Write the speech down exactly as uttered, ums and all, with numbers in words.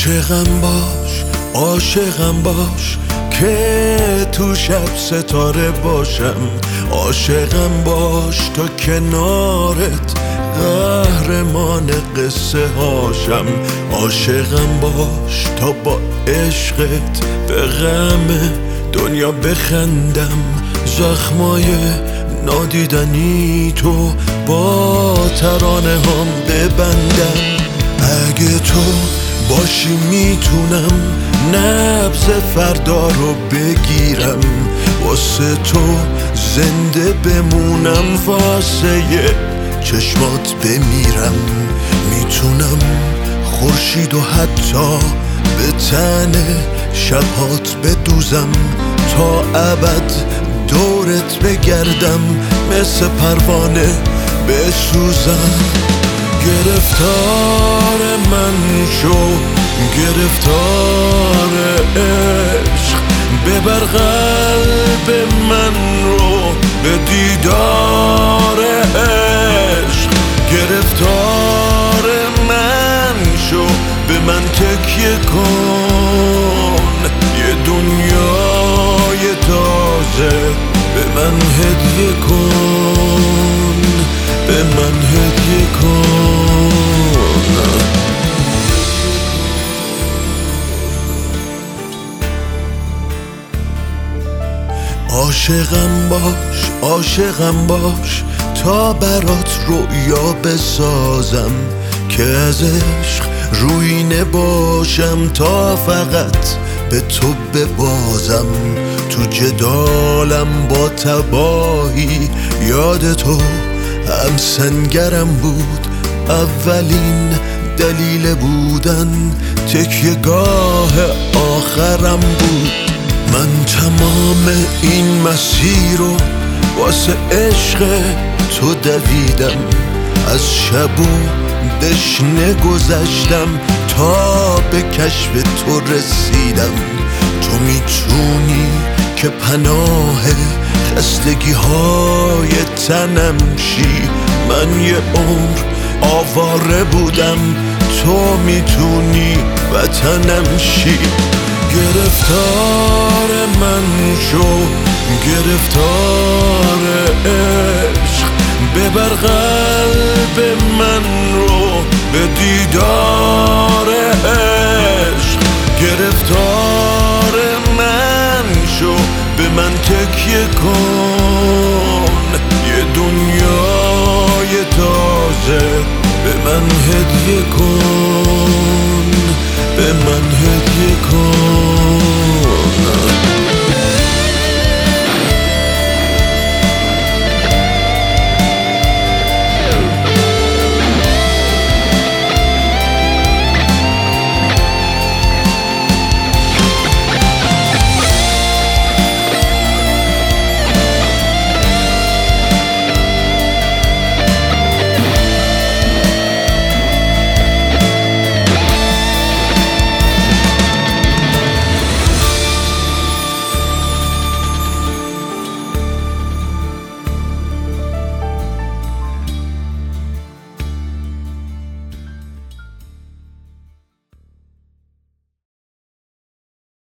عاشقم باش عاشقم باش که تو شب ستاره باشم، عاشقم باش تا کنارت قهرمان قصه هاشم، عاشقم باش تا با عشقت به غم دنیا بخندم، زخمای نادیدنی تو با ترانه هم ببندم. اگه تو باشی میتونم نبض فردا رو بگیرم، واسه تو زنده بمونم، واسه چشمات بمیرم. میتونم خورشید و حتی به تن شبهات بدوزم، تا ابد دورت بگردم، مثل پروانه بسوزم. گرفتار من شو گرفتار عشق، ببر قلب من رو به دیدار عشق. گرفتار من شو به من تکیه کن، یه دنیای تازه به من هدیه کن، به من هدیه کن. عاشقم باش عاشقم باش تا برات رویا بسازم، که از عشق روینه باشم، تا فقط به تو ببازم. تو جدالم با تباهی یاد تو هم سنگرم بود، اولین دلیل بودن تکیه‌گاه آخرم بود. من تمام این مسیر رو واسه عشق تو دویدم، از شب و دشنه گذشتم تا به کشف تو رسیدم. تو میتونی که پناه خستگی های تنم شی، من یه عمر آواره بودم، تو میتونی وطنم شی. گرفتار من شو گرفتار عشق، ببر قلب من رو به دیدار عشق. گرفتار من شو به من تکیه کن، یه دنیای تازه به من هدیه کن، به من هدیه کن.